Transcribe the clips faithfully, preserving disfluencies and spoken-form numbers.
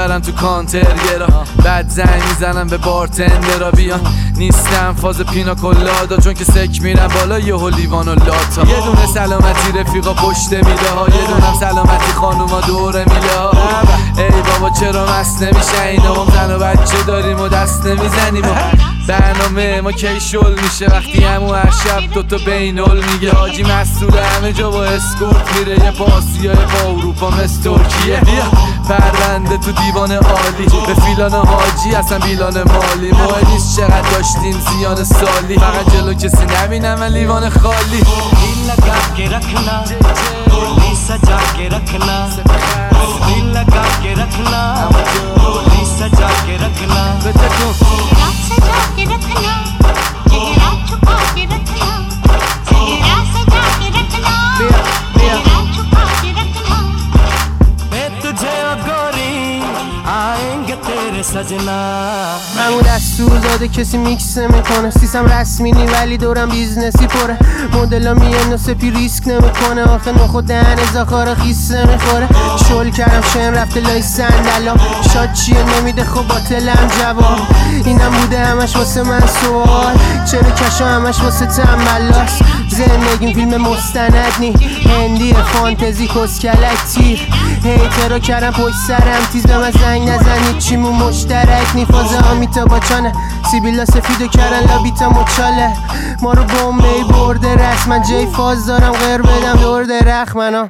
میبرم تو کانترگرا، بعد زنگ میزنم به بارتندرا بیان. نیستم فاز پینا کلادا چون که سک میرم بالا یهو لیوان و لاتا. یه دونه سلامتی رفیقا پشت میله ها، یه دونم سلامتی خانوما دوره میله ها. ای بابا چرا مست نمیشه اینا، ما زن و بچه داریم و دست نمیزنیم. برنامه ما کی شل میشه وقتی همو هر شب دوتا بینول میگه. حاجی مسئول همه جا با اسکورت میره، یه پاسیای با اروپا مثل ترکیه. پرونده تو دیوان عالی به فیلان حاجی اصلا بیلان مالی. مهم نیست چقدر داشتیم زیان سالی، فقط جلو کسی نبینم من لیوان خالی. همون دستور داده کسی میکس نمیکنه، سیستم رسمی نی ولی دورم بیزنسی پره. مدلا میان و سپی ریسک نمیکنه، آخه نخو دهن ازاخارا خیس نمیخوره. شل کردم شم رفته لای صندلا، شاد چیه نمیده خب باطلم جواب. اینم بوده همش واسه من سوال، چرا کشا همش واسه تنبلاست. زندگیم فیلم مستند نی، هندی فانتزی کسکلک تیر. هیترا کردم پشت سرم تیز، به من زنگ نزنید چیمون مشترک نی. فازه آمیتا باچانه سیبیلا سفیدو کردن لابیتا مچاله. ما رو بومبی برده رسم، من جای فاز دارم غیر بدم دور درخ منو.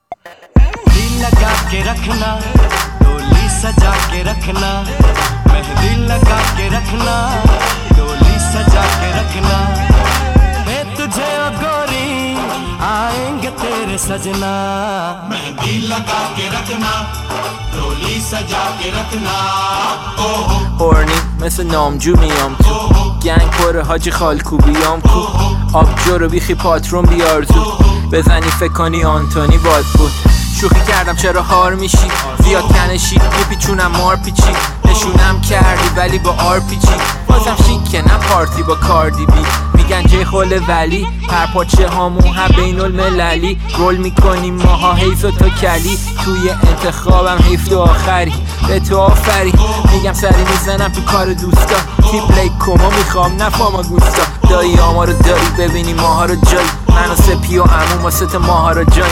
दिल लगा के रखना डोली सजा के रखना, मेहंदी लगा के रखना डोली सजा के रखना। मैं तुझे ओ गोरी आएंगे तेरे सजना, मेहंदी लगा के रखना डोली सजा के रखना. هورنی مثل نامجو میام تو گنگ پره حاجی خالکو بیام کو. آبجو رو بیخی پاترون بیارزو، بزنی فکر کنی آنتونی باد بود. شوخی کردم چرا هار میشی، زیاد کنشی میپیچونم مار پیچی. نشونم کردی ولی با آر پیچی، بازم شیکه نه پارتی با کاردی بی. میگن جای خوله ولی پرپاچه هامون هم بین المللی. رول میکنیم ماها حیف و تو کلی، توی انتخابم حیف تو آخری به تو آفری. میگم سری میزنم تو کار دوستا، تیپ لیک کما میخوام نفاما گوستا. دایی آما رو داری ببینی ماها رو جایی، من و سپی و عموم و ست ماها رو جایی.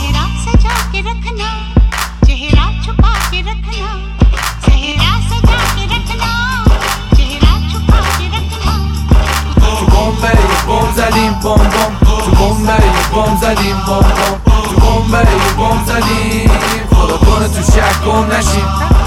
بم زدیم بم بم تو بمبئی، بم زدیم بم بم تو بمبئی، بم زدیم خدا کنه تو شک گم نشیم.